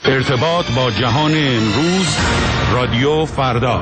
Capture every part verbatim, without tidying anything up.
ارتباط با جهان امروز، رادیو فردا.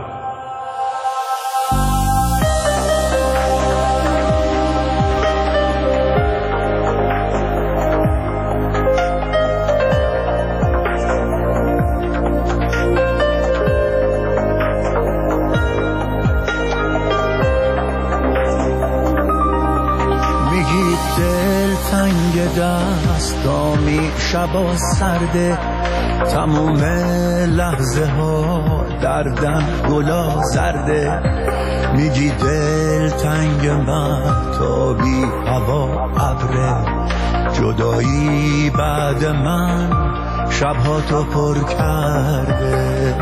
میگی دل تنگ دستامی، شبا سرده، تموم لحظه ها دردن گلا زرده. میگی دل تنگ مهتابی، هوا ابره، جدایی بعد من شبها تو پر کرده.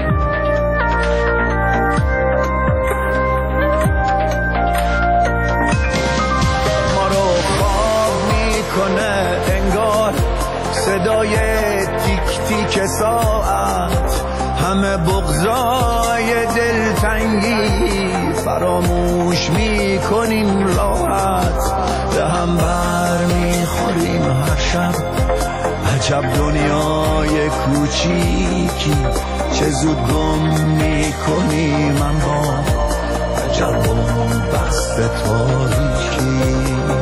ما رو خواب میکنه انگار صدای تیک تیک ساعت، همه بغضای دلتنگی فراموش میکنیم راحت. به هم بر میخوریم هر شب، عجب دنیای کوچیکی، چه زود گم میکنیم اما عجب بست تاریکی.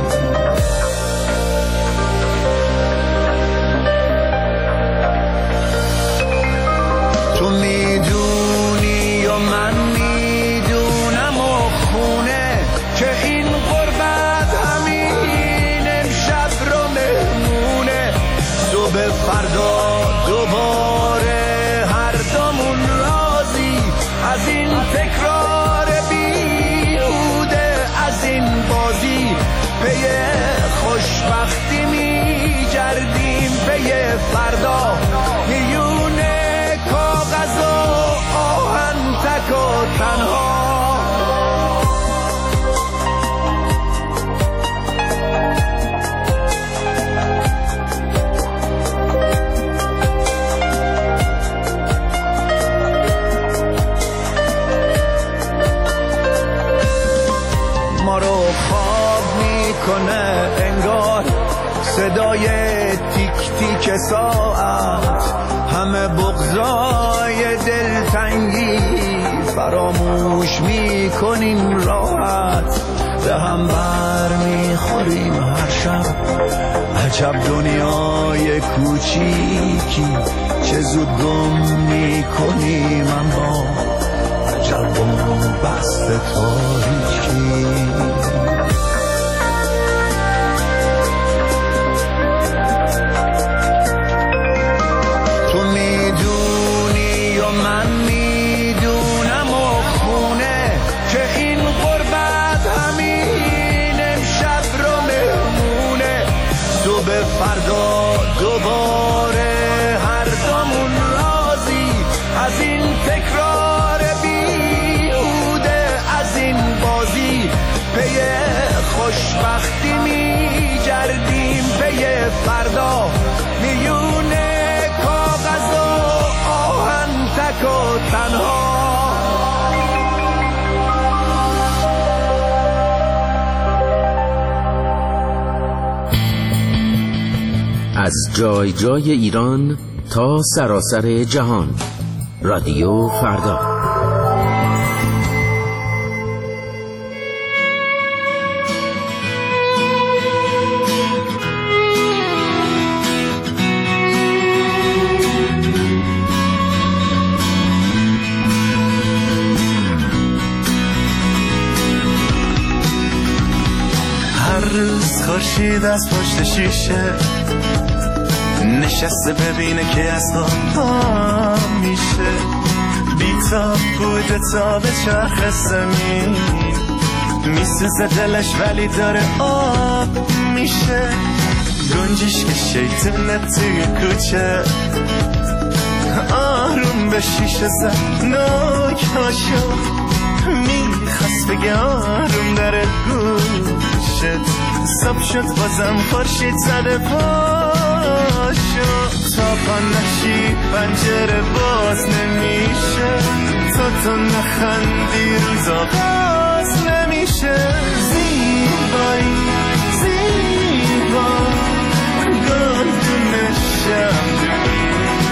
تو میدونی و من میدونم و خونه که این غربت همین امشب رو مهمونه. صبح فردا دوباره هر دومون راضی از این تکرار بیهوده، از این بازی پی خوشبختی میگردیم، پی فردا میونه کاغذ و آهن تک و تنها. ما رو خواب میکنه انگار صدای تیک تیک ساعت، همه بغضای دلتنگی فراموش میکنیم راحت. به هم بر میخوریم هر شب، عجب دنیای کوچیکی، چه زود گم میکنیم اما عجب بست تاریکی. فردا دوباره هر دومون راضی از این تکرار بیهوده، از این بازی پی خوشبختی میگردیم، پی فردا میونه کاغذ و آهن تک و تنها. از جای جای ایران تا سراسر جهان، رادیو فردا. هر روز خورشید از پشت شیشه نشسته ببینه که از پا میشه، بی‌تاب بوده تا به چرخ زمین، میسوزه دلش ولی داره آب میشه. گنجش که شیطونه توی کوچه، آروم به شیشه زد ناک هاشو، میخواست بگه آروم داره گوشت. صبح شد بازم خورشید زده پاشو، تا پا نشی پنجره باز نمیشه، تا تو نخندی روز آغاز نمیشه. زیبایی زیبا گل دونه شب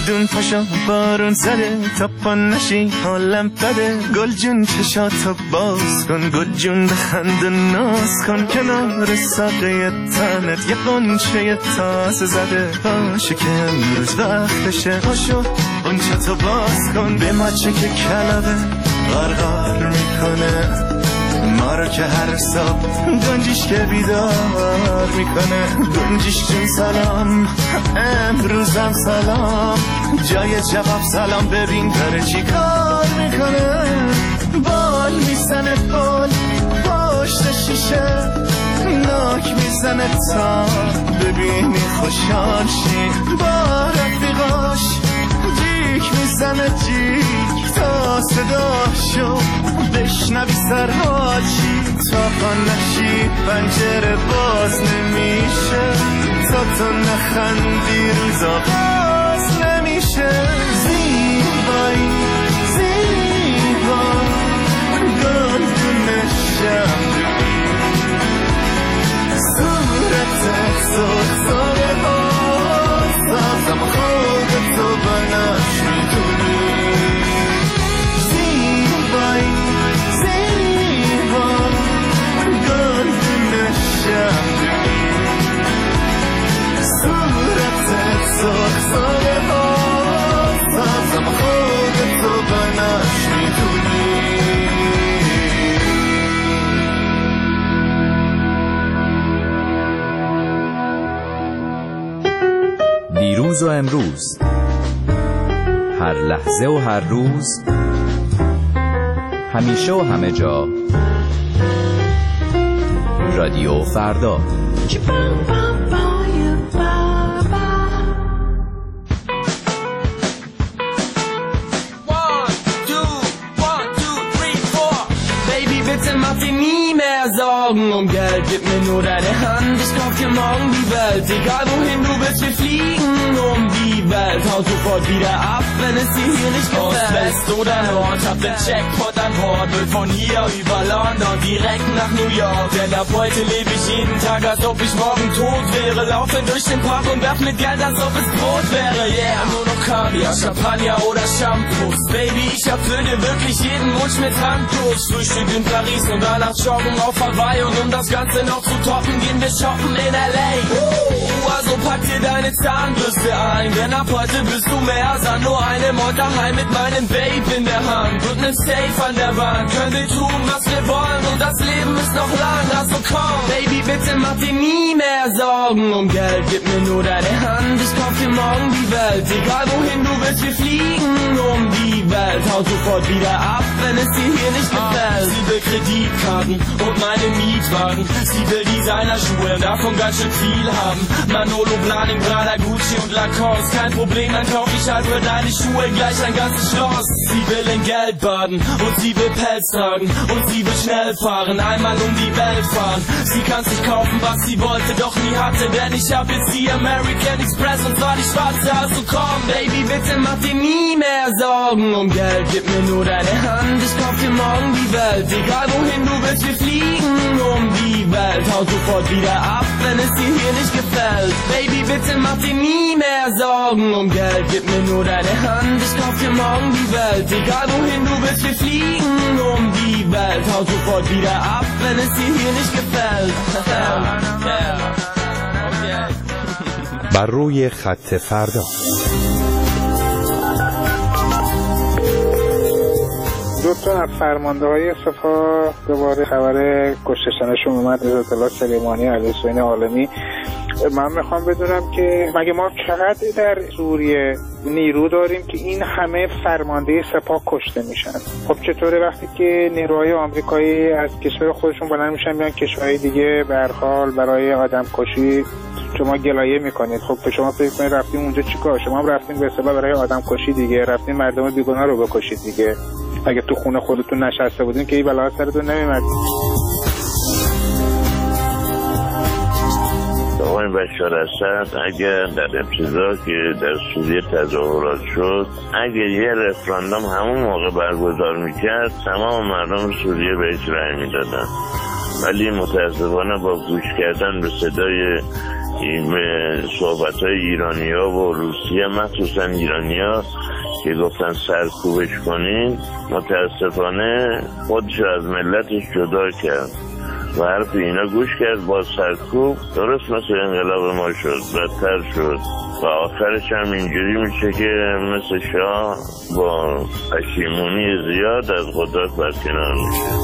گلدون پاشا بارون زده تا پا نشی حالم بده گل جون چشاتو باز کن گل جون بخند و ناز کن کنار ساقه تنت یه قنچه تازه زده باشه که امروز وقتشه پاشو قنچتو باز کن به مچه که کلبه غرغر میکنه ما رو که هر صبح گنجیش که بیدار میکنه گنجیش جون سلام امروزم سلام جای جواب سلام ببین داره چی کار میکنه بال میزنه بال پشت شیشه ناک میزنه تا ببینی خوشحال شی با رفیقاش جیک میزنه جیک تا صداشو بشنوی سرهاچی تا پا نشی پنجره باز نمیشه تا تو نخندی روزا باز نمیشه زیبایی زیبا گلدون شمدونی صورتت سرساره باز تازم خودتو بناش میدونی زیبایی زیبا گلدون شمدونی صورتت سرساره باز تازم خودتو بناش میدونی دیروز و امروز، هر لحظه و هر روز، همیشه و همه جا، رادیو فردا. Mach dir nie mehr Sorgen um Geld, gib mir nur deine Hand, ich kauf dir morgen die Welt. Egal wohin du willst, wir fliegen um die Welt. Haut sofort wieder ab, wenn es dir hier nicht gefällt. Ost, West oder Nord, hab den Jackpot an Bord. Will von hier über London direkt nach New York. Denn ab heute lebe ich jeden Tag, als ob ich morgen tot wäre. Laufe durch den Park und werf mit Geld, als ob es Brot wäre. Yeah, nur noch Kaviar, Champagner oder Shampoos. Baby, ich erfülle wirklich jeden Wunsch mit Handkuss. Frühstück in Paris und danach joggen auf Hawaii. Und um das Ganze noch zu toppen, gehen wir shoppen in L A. Uh, also pack dir deine Zahnbürste ein, denn ab heute bist du mehr als nur eine Mutter heim mit meinem Babe in der Hand und nem Safe an der Wand. Können wir tun, was wir wollen und das Leben ist noch lang, also komm. Baby, bitte mach dir nie mehr Sorgen um Geld, gib mir nur deine Hand, ich kauf dir morgen die Welt. Egal wohin du willst, wir fliegen um die Welt. Haut sofort wieder ab, wenn es dir hier nicht gefällt. Sie will Kreditkarten und meine Mietwagen. Sie will Designerschuhe, davon ganz schön viel haben. Manolo, Blahnik, Prada, Gucci und Lacoste. Kein Problem, dann kauf ich halt für deine Schuhe gleich ein ganzes Schloss. Sie will in Geld baden und sie will Pelz tragen und sie will schnell fahren, einmal um die Welt fahren. Sie kann sich kaufen, was sie wollte, doch nie hatte, denn ich hab jetzt die American Express und zwar die schwarze. Also komm, Baby, bitte mach dir nie mehr Sorgen um Geld, gib mir nur deine Hand, ich kauf dir morgen die Welt. Egal wohin du willst, wir fliegen um die Welt. Haut sofort wieder ab, wenn es dir hier nicht gefällt. Baby, bitte mach dir nie mehr Sorgen um Geld, gib mir nur deine Hand, ich kauf dir morgen die Welt. Egal wohin du willst, wir fliegen um die Welt. Haut sofort wieder ab, wenn es dir hier nicht gefällt. بر روی خط فردا. دو تا از فرمانده های سپاه دوباره خبر کشتشانشون اومد از اطلاع سلیمانی علی حسین عالمی. من میخوام بدونم که مگه ما چقدر در سوریه نیرو داریم که این همه فرمانده سپاه کشته میشن؟ خب چطوره وقتی که نیروهای آمریکایی از کشور خودشون بلند میشن بیان کشورهای دیگه به هر حال برای آدم کشی شما گلایه میکنید؟ خب شما فکر کنید رفتیم اونجا چیکار؟ شما هم رفتین به اصطلاح برای آدم کشی دیگه، رفتین مردم بیگناه رو بکشید دیگه. اگه تو خونه خودتون نشسته بودین که این بلا سرتون نمیومد. آقای بشار اسد اگر در ابتدا که در سوریه تظاهرات شد، اگر یه رفراندوم همون موقع برگزار میکرد تمام مردم سوریه بهش رأی میدادن، ولی متاسفانه با گوش کردن به صدای این صحبت های ایرانی ها و روسیه، مخصوصا ایرانی ها که گفتن سرکوبش کنین، متاسفانه خودش از ملتش جدا کرد و حرف اینا گوش کرد، با سرکوب درست مثل انقلاب ما شد، بدتر شد و آخرش هم اینجوری میشه که مثل شاه با پشیمونی زیاد از قدرت برکنار میشه.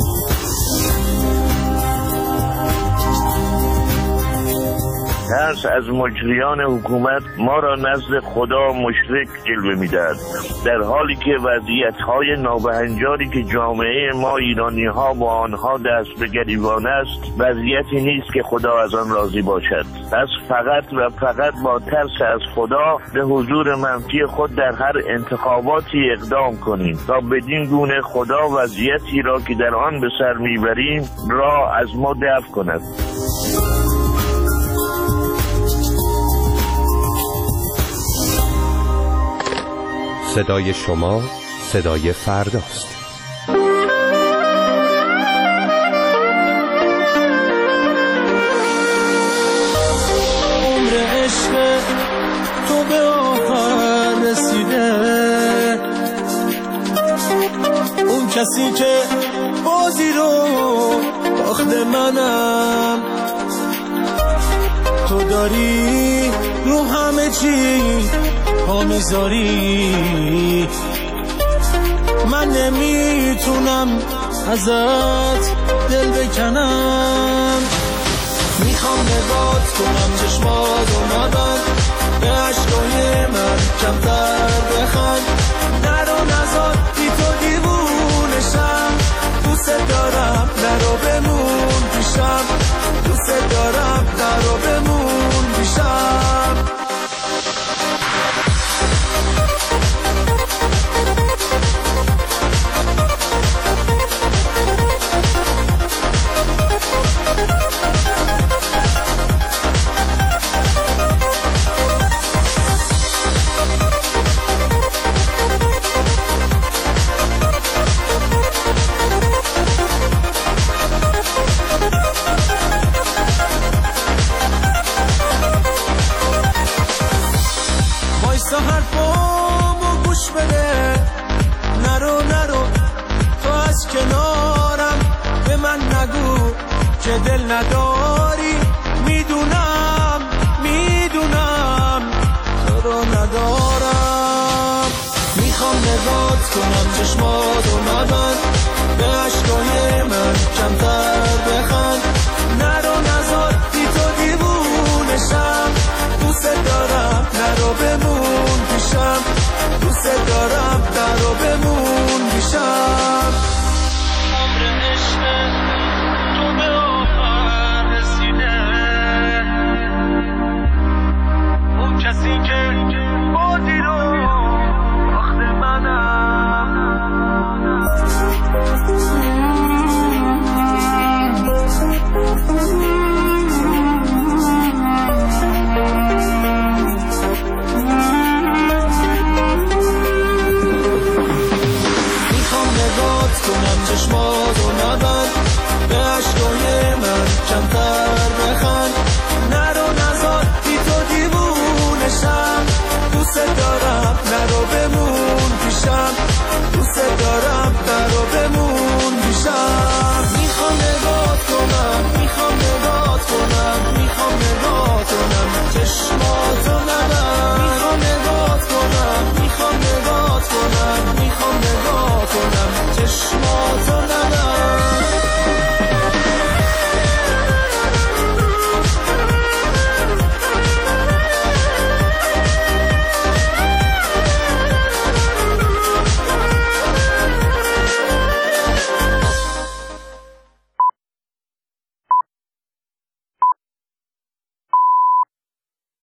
ترس از مجریان حکومت ما را نزد خدا مشرک جلوه می‌دهد، در حالی که وضعیت‌های نابهنجاری که جامعه ما ایرانی‌ها با آنها دست به گریبان است وضعیتی نیست که خدا از آن راضی باشد. پس فقط و فقط با ترس از خدا به حضور منفی خود در هر انتخاباتی اقدام کنیم تا بدین گونه خدا وضعیتی را که در آن به سر میبریم را از ما دفع کند. صدای شما صدای فرداست. عمر عشق تو به آخر رسیده، اون کسی که بازی رو باخته منم، تو داری رو همه چی پا میذاری، من نمیتونم ازت دل بکنم، میخوام نگات کنم چشماتو نبند، به عشقای من کمتر بخند، نرو نزار بی تو دیوونشم، دوست دارم نرو بمون پیشم، دوست دارم نرو بمون پیشم. وایسا حرفامو گوش بده، نرو نرو تو از کنارم، به من نگو که دل نداری، میدونم میدونم تو رو ندارم، میخوام نگات کنم چشماتو نبند، به عشقای من کمتر بخند،